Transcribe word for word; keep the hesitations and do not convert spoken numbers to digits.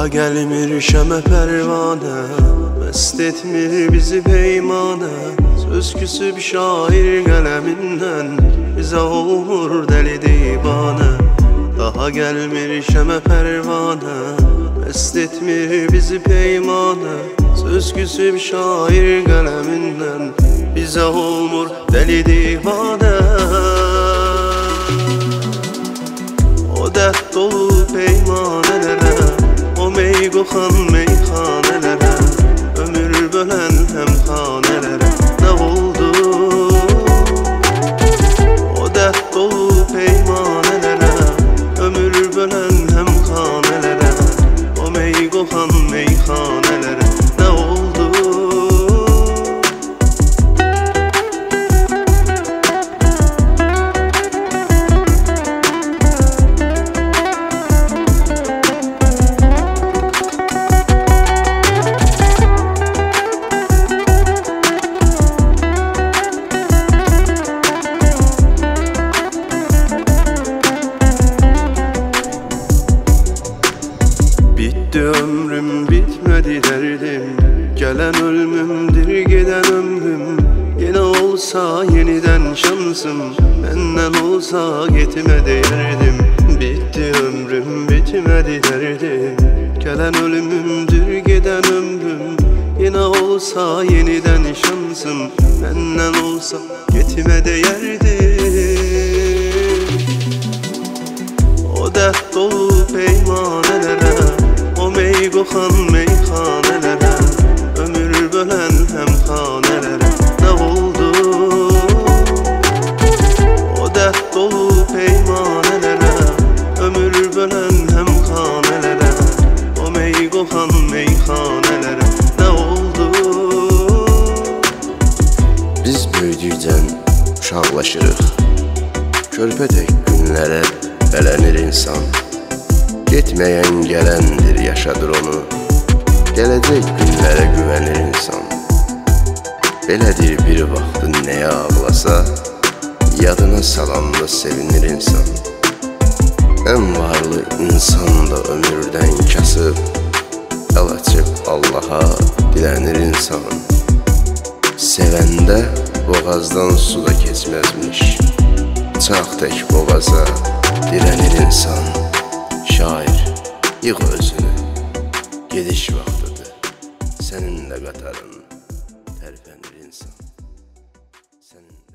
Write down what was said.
Daha gelmir şeme pervane, mest etmir bizi peymane. Söz küsüb şair kaleminden, bize olmur deli divane. Daha gelmir şeme pervane, mest etmir bizi peymane. Söz küsüb şair kaleminden, bize olmur deli divane. O dert dolu peymanelere, o mey kokan meyhanelere, ömür bölen hemhanelere ne oldu? O dert dolu peymanelere, ömür bölen hemhanelere, o mey kokan meyhanelere ne oldu? Bitti ömrüm, bitmedi derdim. Gelen ölümümdür, giden ömrüm. Yine olsa yeniden şansım, benden olsa gitme derdim. Bitti ömrüm, bitmedi derdim. Gelen ölümümdür, giden ömrüm. Yine olsa yeniden şansım, benden olsa gitme derdim. O dert dolu peymanelere, o mey kokan meyhanelere, ömür bölen hemhanelere ne oldu? O dert dolu peymanelere, ömür bölen hemhanelere, o mey kokan meyhanelere ne oldu? Biz büyüdükdən uşaqlaşırıq. Körpədək günlərə bələnir insan. Getməyən gələndir, yaşadır onu. Gələcək günlərə güvənir insan. Belədir bir vaxtı nəyə ağlasa, yadına salanda sevinir insan. Ən varlı insan da ömürdən kasıb, əl açıb Allaha dilənir insan. Sevəndə boğazdan su da keçməzmiş, çaq tək boğaza dirənir insan. Şair, yığ özünü, gediş vaxtıdır, səninlə qatarın tərpənir insan. Sənin